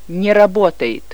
не работает.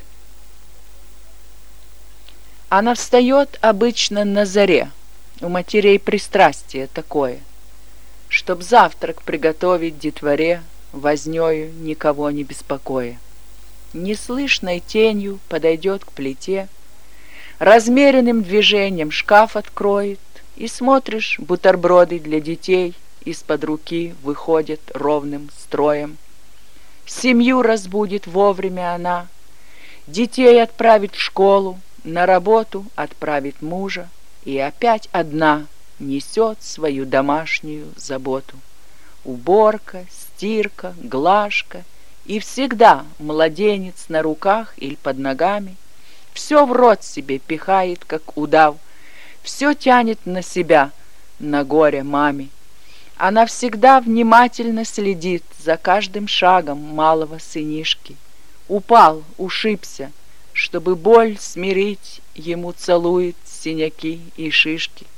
Она встает обычно на заре, у матерей пристрастие такое, чтоб завтрак приготовить детворе, вознёю никого не беспокоя. Неслышной тенью подойдет к плите, размеренным движением шкаф откроет, и смотришь, бутерброды для детей из-под руки выходят ровным строем. Семью разбудит вовремя она, детей отправит в школу, на работу отправит мужа, и опять одна несет свою домашнюю заботу. Уборка, стирка, глажка, и всегда младенец на руках или под ногами, все в рот себе пихает, как удав, все тянет на себя, на горе маме. Она всегда внимательно следит за каждым шагом малого сынишки. Упал, ушибся, чтобы боль смирить, ему целует синяки и шишки.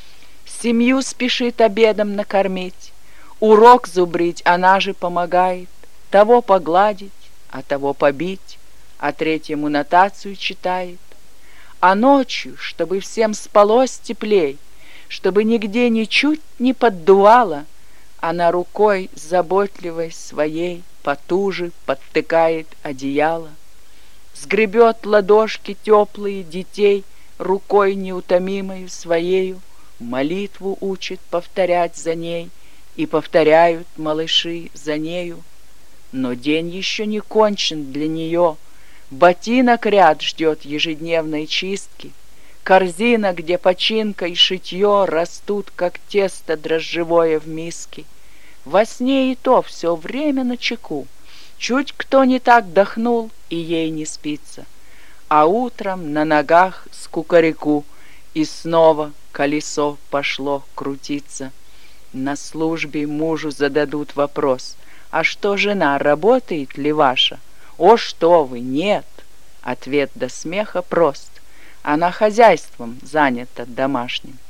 Семью спешит обедом накормить, урок зубрить она же помогает, того погладить, а того побить, а третьему нотацию читает. А ночью, чтобы всем спалось теплей, чтобы нигде ничуть не поддувало, она рукой заботливой своей потуже подтыкает одеяло, сгребет ладошки теплые детей, рукой неутомимою своею молитву учит повторять за ней, и повторяют малыши за нею. Но день еще не кончен для нее, ботинок ряд ждет ежедневной чистки, корзина, где починка и шитье растут, как тесто дрожжевое в миске. Во сне и то все время начеку, чуть кто не так дохнул, и ей не спится, а утром на ногах с кукареку, и снова колесо пошло крутиться. На службе мужу зададут вопрос: а что, жена, работает ли ваша? О, что вы, нет! Ответ до смеха прост: она хозяйством занята домашним.